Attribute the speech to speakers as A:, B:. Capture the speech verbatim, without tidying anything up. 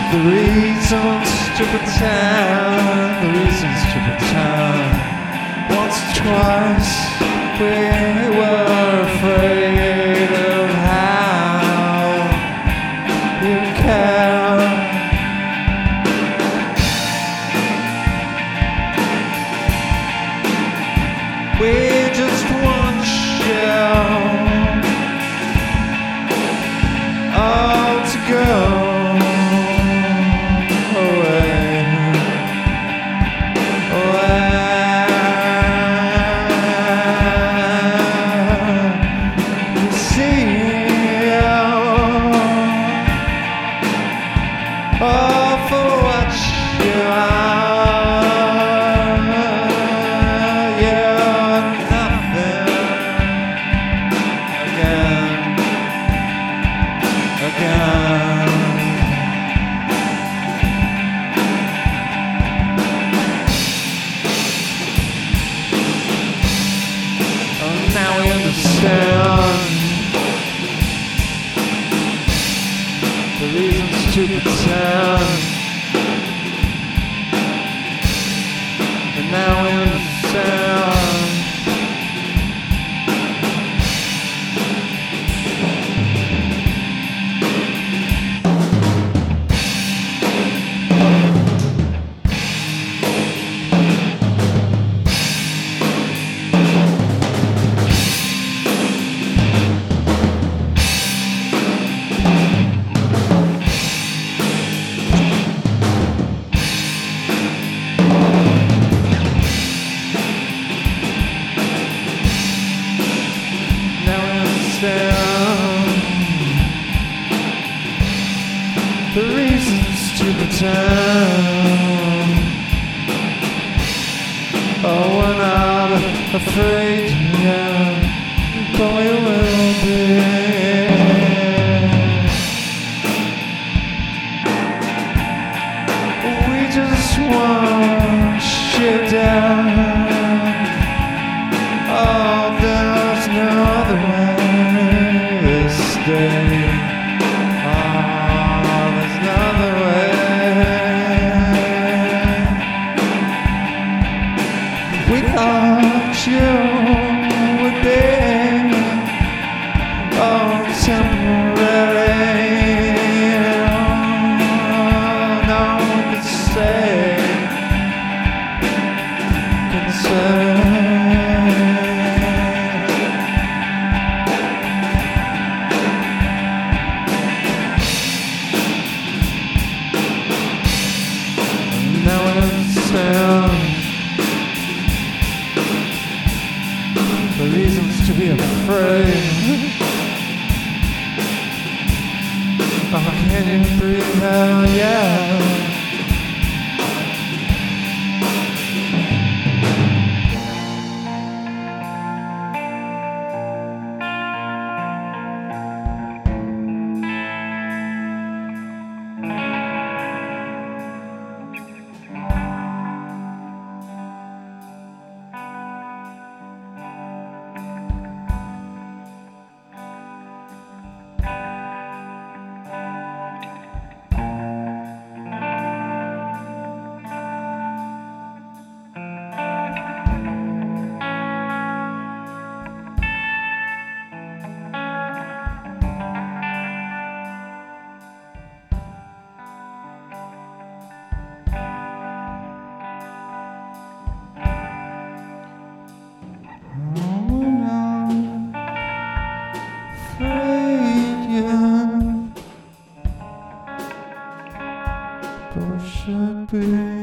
A: The reasons to pretend, the reasons to pretend. Once or twice we were afraid of how you care. We just want you all to go away, away. We see you all for what you are. Now we understand the reasons to pretend, and now we understand. The reasons to pretend. Oh, we're not afraid yet, but we will be. We just want you down. Oh, there's no other way to stay. We thought you would be oh temporary. No one could say, could say. Now I understand the reasons to be afraid. Oh, can you breathe out? Yeah. Should be